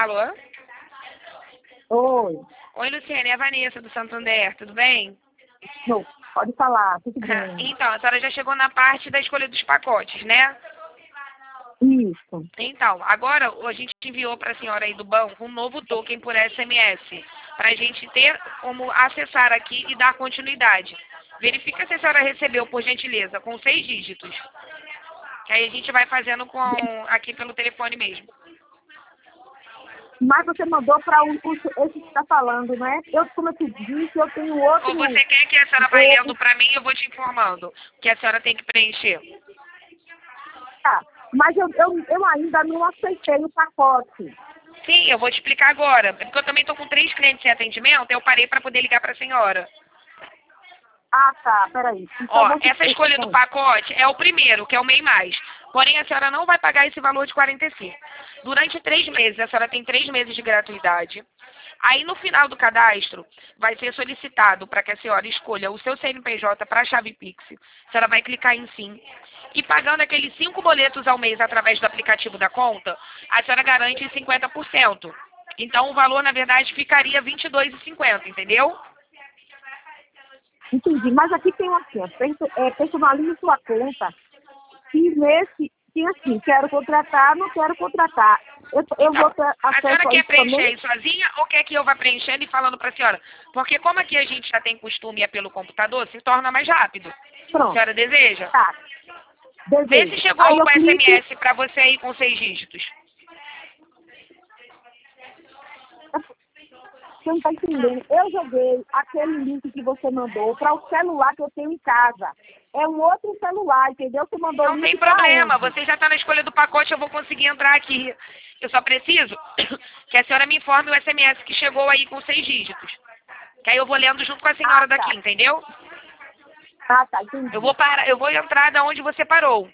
Alô? Oi. Oi, Luciane, é a Vanessa do Santander, tudo bem? Não, pode falar, tudo bem. Então, a senhora já chegou na parte da escolha dos pacotes, né? Isso. Então, agora a gente enviou para a senhora aí do banco um novo token por SMS, para a gente ter como acessar aqui e dar continuidade. Verifica se a senhora recebeu, por gentileza, com 6 dígitos. Que aí a gente vai fazendo aqui pelo telefone mesmo. Mas você mandou para esse que está falando, né? Como eu te disse, eu tenho outro. Ou você quer que a senhora vai lendo para mim e eu vou te informando que a senhora tem que preencher? Tá. Mas eu ainda não aceitei o pacote. Sim, eu vou te explicar agora. É porque eu também estou com 3 clientes em atendimento, eu parei para poder ligar para a senhora. Ah, tá, peraí. Então, Ó, essa escolha do pacote é o primeiro, que é o MEI Mais. Porém, a senhora não vai pagar esse valor de 45. Durante 3 meses, a senhora tem 3 meses de gratuidade. Aí, no final do cadastro, vai ser solicitado para que a senhora escolha o seu CNPJ para a chave Pix. A senhora vai clicar em Sim. E pagando aqueles 5 boletos ao mês através do aplicativo da conta, a senhora garante 50%. Então, o valor, na verdade, ficaria R$ 22,50, entendeu? Entendi, mas aqui tem assim, personalize sua conta. E nesse, tem assim, quero contratar, não quero contratar. Eu Então, vou ter a senhora acesso a quer isso preencher também? aí sozinha ou quer que eu vá preenchendo e falando para a senhora? Porque como aqui a gente já tem costume e é pelo computador, se torna mais rápido. A Pronto. senhora deseja? Tá. Vê Desejo. se chegou Aí o eu clico. SMS para você aí com 6 dígitos. Você não está entendendo. Eu joguei aquele link que você mandou para o celular que eu tenho em casa. É um outro celular, entendeu? Você mandou o Não tem link para problema, onde? você já está na escolha do pacote, eu vou conseguir entrar aqui. Eu só preciso que a senhora me informe o SMS que chegou aí com 6 dígitos. Que aí eu vou lendo junto com a senhora Tá. daqui, entendeu? Ah, tá, entendi. Eu vou entrar da onde você parou.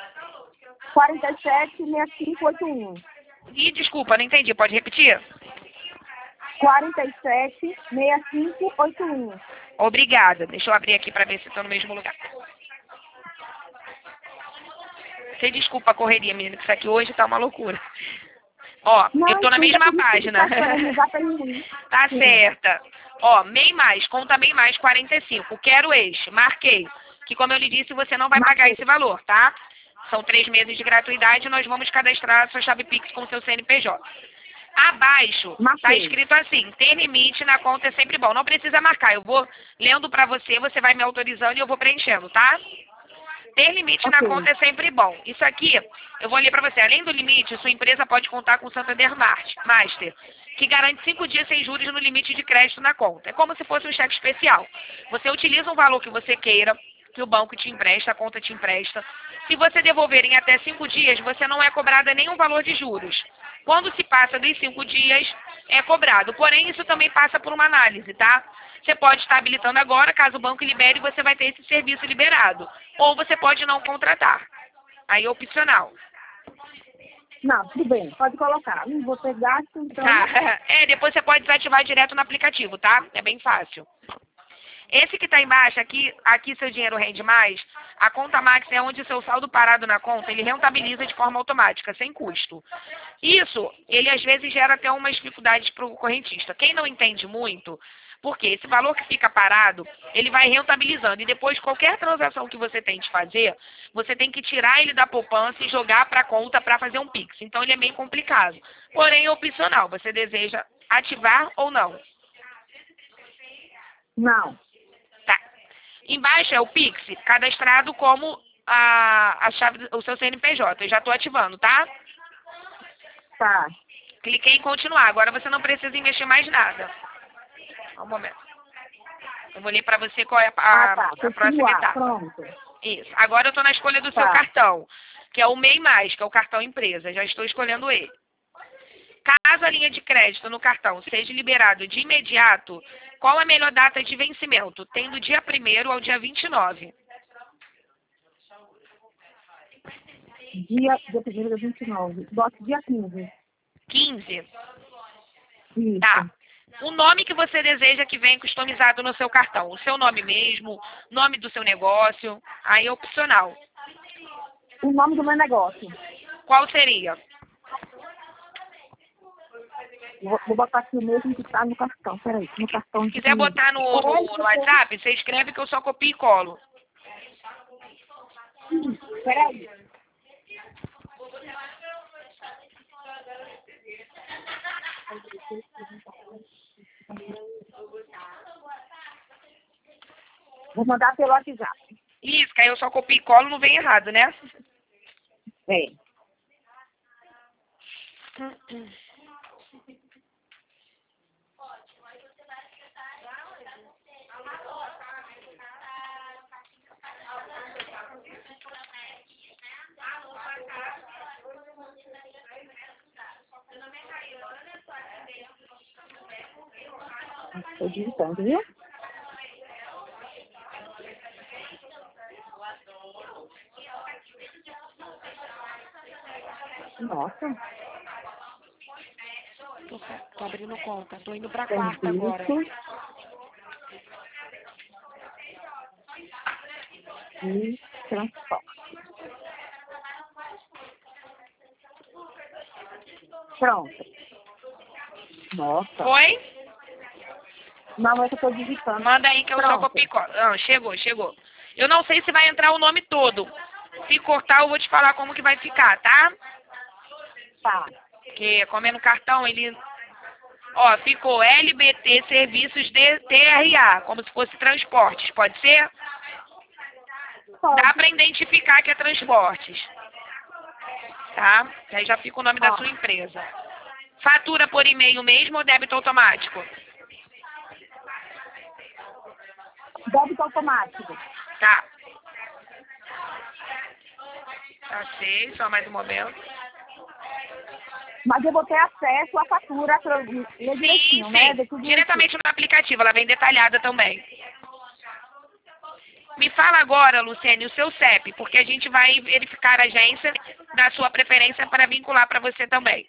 476581. Ih, desculpa, não entendi, pode repetir? 476581. Obrigada. Deixa eu abrir aqui para ver se estou no mesmo lugar. Você desculpa a correria, menina, que isso aqui hoje tá uma loucura. Ó, Não, eu tô na mesma página. Tá Sim. certa. Ó, MEI Mais, conta MEI Mais 45. Quero este, marquei. Que como eu lhe disse, você não vai pagar esse valor, tá? São 3 meses de gratuidade e nós vamos cadastrar a sua chave Pix com o seu CNPJ. Abaixo está escrito assim, ter limite na conta é sempre bom. Não precisa marcar, eu vou lendo para você, você vai me autorizando e eu vou preenchendo, tá? Ter limite na conta é sempre bom. Isso aqui, eu vou ler para você. Além do limite, sua empresa pode contar com o Santander Master, que garante 5 dias sem juros no limite de crédito na conta. É como se fosse um cheque especial. Você utiliza um valor que você queira, que o banco te empresta, a conta te empresta. Se você devolver em até 5 dias, você não é cobrada nenhum valor de juros. Quando se passa dos 5 dias, é cobrado. Porém, isso também passa por uma análise, tá? Você pode estar habilitando agora, caso o banco libere, você vai ter esse serviço liberado. Ou você pode não contratar. Aí é opcional. Não, tudo bem, pode colocar. Não vou ter gasto, então... Tá. Depois você pode desativar direto no aplicativo, tá? É bem fácil. Esse que está embaixo, aqui seu dinheiro rende mais, a conta Max é onde o seu saldo parado na conta, ele rentabiliza de forma automática, sem custo. Isso, ele às vezes gera até umas dificuldades para o correntista. Quem não entende muito, porque esse valor que fica parado, ele vai rentabilizando. E depois, qualquer transação que você tente fazer, você tem que tirar ele da poupança e jogar para a conta para fazer um Pix. Então, ele é bem complicado. Porém, é opcional. Você deseja ativar ou não? Não. Tá. Embaixo é o Pix, cadastrado como a chave, o seu CNPJ. Eu já estou ativando, tá? Tá. Cliquei em continuar. Agora você não precisa investir mais nada. Um momento. Eu vou ler para você qual é a próxima etapa. Pronto. Isso. Agora eu estou na escolha do seu cartão, que é o MEI Mais, que é o cartão empresa. Já estou escolhendo ele. Caso a linha de crédito no cartão seja liberado de imediato, qual a melhor data de vencimento? Tem do dia 1º ao dia 29. Dia 1º a 29. Bote dia 15. 15? Isso. Tá. O nome que você deseja que venha customizado no seu cartão. O seu nome mesmo, nome do seu negócio. Aí é opcional. O nome do meu negócio. Qual seria? Vou botar aqui o mesmo que está no cartão. Peraí, no cartão. Se quiser botar no WhatsApp, você escreve que eu só copio e colo. Peraí. Vou mandar pelo WhatsApp. Isso, que aí eu só copio e colo, não vem errado, né? É. Estou digitando, viu? Nossa. Tô abrindo conta, tô indo pra quarta agora. E transporte. Pronto. Nossa. Foi? Não, mas eu estou digitando. Manda aí que eu só Pronto. copio e colo. Ah, chegou. Eu não sei se vai entrar o nome todo. Se cortar, eu vou te falar como que vai ficar, tá? Tá. Porque como é no cartão, ele... Ó, ficou LBT Serviços de TRA, como se fosse transportes, pode ser? Pode. Dá pra identificar que é transportes. Tá? Aí já fica o nome da sua empresa. Fatura por e-mail mesmo ou débito automático? Débito automático. Tá. Tá, sei, só mais um momento. Mas eu vou ter acesso à fatura direitinho, né? Diretamente no aplicativo, ela vem detalhada também. Me fala agora, Luciene, o seu CEP, porque a gente vai verificar a agência da sua preferência para vincular para você também.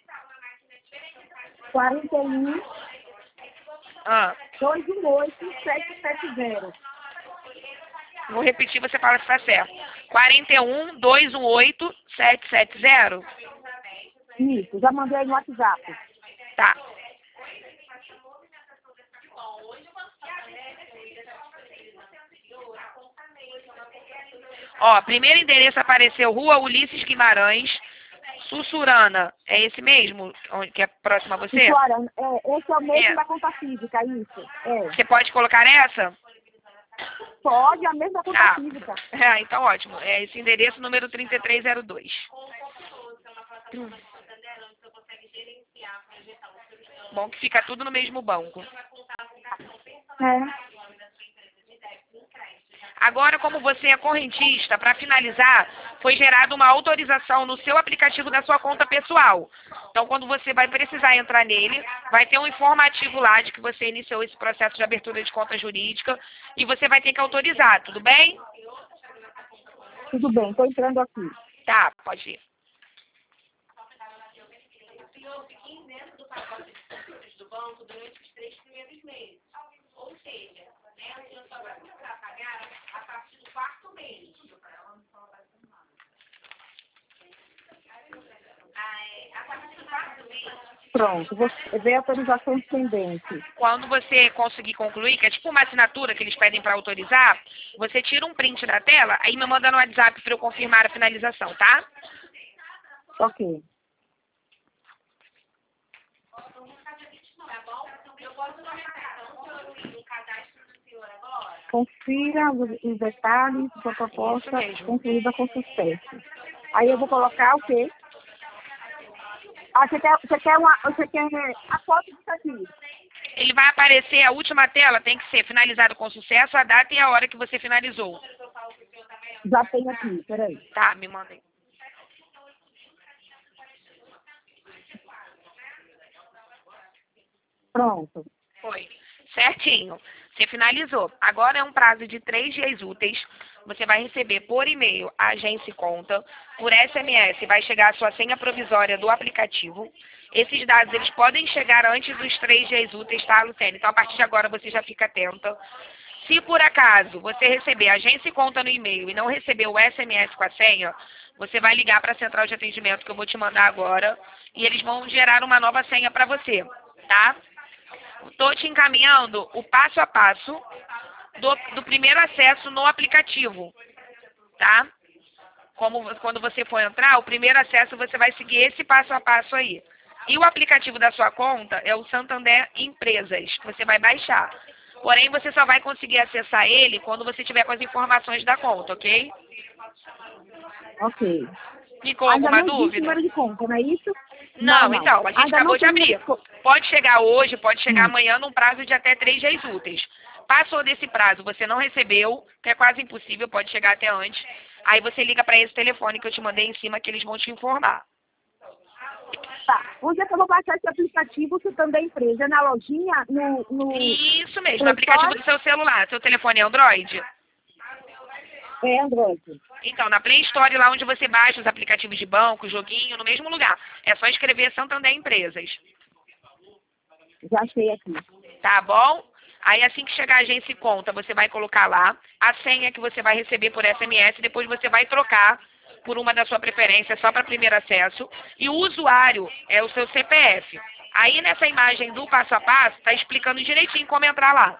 41 Ah, 218 770. vou repetir, você fala se está certo. 41 218 770. Isso, já mandei no WhatsApp. Tá. Ó, primeiro endereço apareceu Rua Ulisses Guimarães, Sussurana. É esse mesmo, que é próximo a você? Sussurana, esse é o mesmo É. da conta física, isso. É. Você pode colocar essa? Pode, a mesma conta Tá. física. É, então ótimo. É esse endereço, número 3302. Bom que fica tudo no mesmo banco. É. Agora, como você é correntista, para finalizar, foi gerada uma autorização no seu aplicativo da sua conta pessoal. Então, quando você vai precisar entrar nele, vai ter um informativo lá de que você iniciou esse processo de abertura de conta jurídica e você vai ter que autorizar, tudo bem? Tudo bem, estou entrando aqui. Tá, pode ir. Pronto, você vê a autorização pendente. Quando você conseguir concluir, que é tipo uma assinatura que eles pedem para autorizar, você tira um print da tela, aí me manda no WhatsApp para eu confirmar a finalização, tá? Ok. Confira os detalhes da proposta concluída com sucesso. Aí eu vou colocar o quê? Ah, você quer a foto disso aqui? Ele vai aparecer, a última tela tem que ser finalizado com sucesso, a data e a hora que você finalizou. Já tem aqui, peraí. Tá, me manda aí. Pronto. Foi. Certinho. Você finalizou. Agora é um prazo de 3 dias úteis. Você vai receber por e-mail a agência e conta. Por SMS vai chegar a sua senha provisória do aplicativo. Esses dados eles podem chegar antes dos 3 dias úteis, tá, Luciene? Então, a partir de agora, você já fica atenta. Se por acaso você receber a agência e conta no e-mail e não receber o SMS com a senha, você vai ligar para a central de atendimento que eu vou te mandar agora e eles vão gerar uma nova senha para você. tá? Estou te encaminhando o passo a passo do primeiro acesso no aplicativo, tá? Quando você for entrar, o primeiro acesso você vai seguir esse passo a passo aí. E o aplicativo da sua conta é o Santander Empresas, que você vai baixar. Porém, você só vai conseguir acessar ele quando você tiver com as informações da conta, ok? Ok. Ficou Ainda alguma não existe dúvida? número de conta, não é isso? Não, então, a gente Ainda acabou não de tem abrir. número de conta. Pode chegar hoje, pode chegar amanhã, num prazo de até 3 dias úteis. Passou desse prazo, você não recebeu, que é quase impossível, pode chegar até antes. Aí você liga para esse telefone que eu te mandei em cima, que eles vão te informar. Tá. Onde é que eu vou baixar esse aplicativo que também é empresa? É na lojinha? Isso mesmo, no Play aplicativo Store? do seu celular. Seu telefone é Android? É Android. Então, na Play Store, lá onde você baixa os aplicativos de banco, joguinho, no mesmo lugar. É só escrever Santander Empresas. Já achei aqui. Tá bom? Aí assim que chegar a agência e conta, você vai colocar lá a senha que você vai receber por SMS, depois você vai trocar por uma da sua preferência, só para primeiro acesso. E o usuário é o seu CPF. Aí nessa imagem do passo a passo, tá explicando direitinho como entrar lá.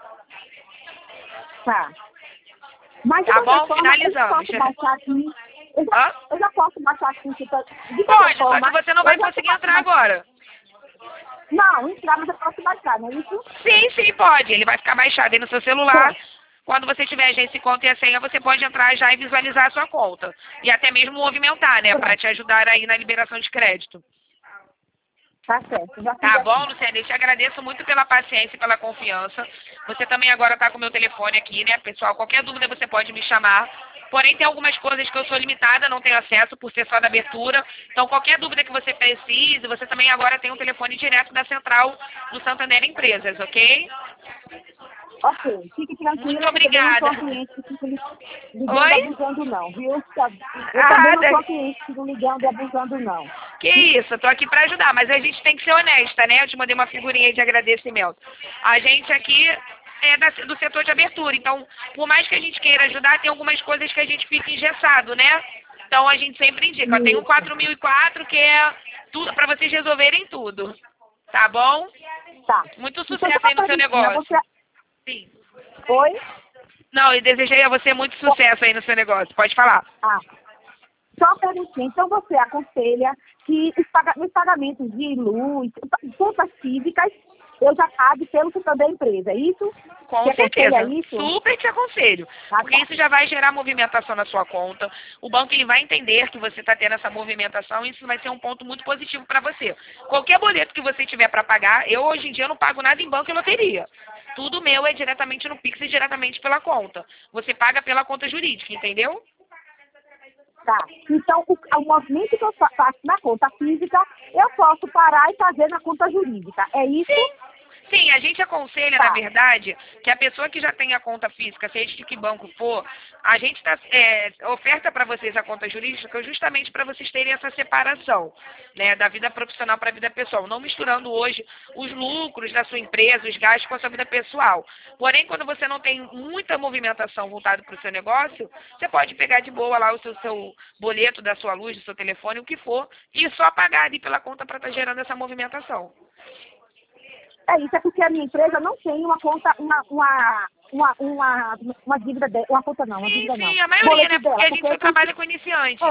Tá. Mas de Tá qualquer bom? forma, Finalizamos. eu posso baixar aqui. Hã? Eu já posso baixar aqui. De qualquer Pode, só forma, que você não vai conseguir entrar agora. Não, entrar, mas eu posso baixar, não é isso? Sim, sim, pode. Ele vai ficar baixado aí no seu celular. Quando você tiver agência e conta e a senha, você pode entrar já e visualizar a sua conta. E até mesmo movimentar, né? Para te ajudar aí na liberação de crédito. Tá certo. Já fiz Tá aqui. bom, Luciana? Eu te agradeço muito pela paciência e pela confiança. Você também agora tá com o meu telefone aqui, né, pessoal? Qualquer dúvida você pode me chamar. Porém, tem algumas coisas que eu sou limitada, não tenho acesso por ser só da abertura. Então, qualquer dúvida que você precise, você também agora tem um telefone direto da central do Santander Empresas, ok? Ok, fique tranquila. Muito obrigada. Eu também não sou cliente que fica ligando Oi? e abusando, não, viu? Eu Ah, também não sou cliente que fica ligando e abusando, não. Que isso, eu tô aqui pra ajudar, mas a gente tem que ser honesta, né? Eu te mandei uma figurinha de agradecimento. A gente aqui é do setor de abertura, então, por mais que a gente queira ajudar, tem algumas coisas que a gente fica engessado, né? Então, a gente sempre indica. Eu tenho o 4004, que é tudo para vocês resolverem tudo. Tá bom? Tá. Muito Então, sucesso aí no seu negócio. Sim. Oi? Não, eu desejei a você muito sucesso aí no seu negócio. Pode falar. Ah, só uma perguntinha. Então, você aconselha que os pagamentos de luz, contas físicas, eu já pago pelo que também é empresa, é isso? Com Você certeza. aconselha isso? Super te aconselho. Porque isso já vai gerar movimentação na sua conta. O banco ele vai entender que você está tendo essa movimentação e isso vai ser um ponto muito positivo para você. Qualquer boleto que você tiver para pagar, eu hoje em dia não pago nada em banco e loteria. Tudo meu é diretamente no Pix e diretamente pela conta. Você paga pela conta jurídica, entendeu? Tá. Então, o movimento que eu faço na conta física, eu posso parar e fazer na conta jurídica. É isso? Sim, a gente aconselha, na verdade, que a pessoa que já tem a conta física, seja de que banco for, a gente oferta para vocês a conta jurídica justamente para vocês terem essa separação, né, da vida profissional para a vida pessoal, não misturando hoje os lucros da sua empresa, os gastos com a sua vida pessoal. Porém, quando você não tem muita movimentação voltada para o seu negócio, você pode pegar de boa lá o seu boleto da sua luz, do seu telefone, o que for, e só pagar ali pela conta para estar gerando essa movimentação. É isso, é porque a minha empresa não tem uma conta, uma dívida dela, uma conta não, uma dívida não. Sim, a maioria, né? Dela, Porque a gente só trabalha com iniciantes.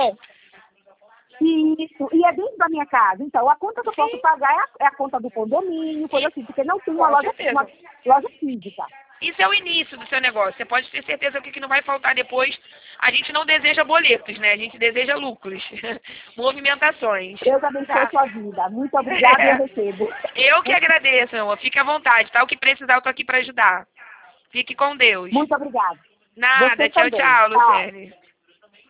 Isso, e é dentro da minha casa. Então, a conta que eu posso pagar é a conta do condomínio, coisa assim, porque não tem uma loja física. Isso é o início do seu negócio. Você pode ter certeza que o que não vai faltar depois. A gente não deseja boletos, né? A gente deseja lucros, movimentações. Deus abençoe a sua vida. Muito obrigada, eu recebo. Eu que agradeço, meu amor. Fique à vontade, tá? O que precisar, eu tô aqui para ajudar. Fique com Deus. Muito obrigada. Nada. Tchau, tchau, Luciane.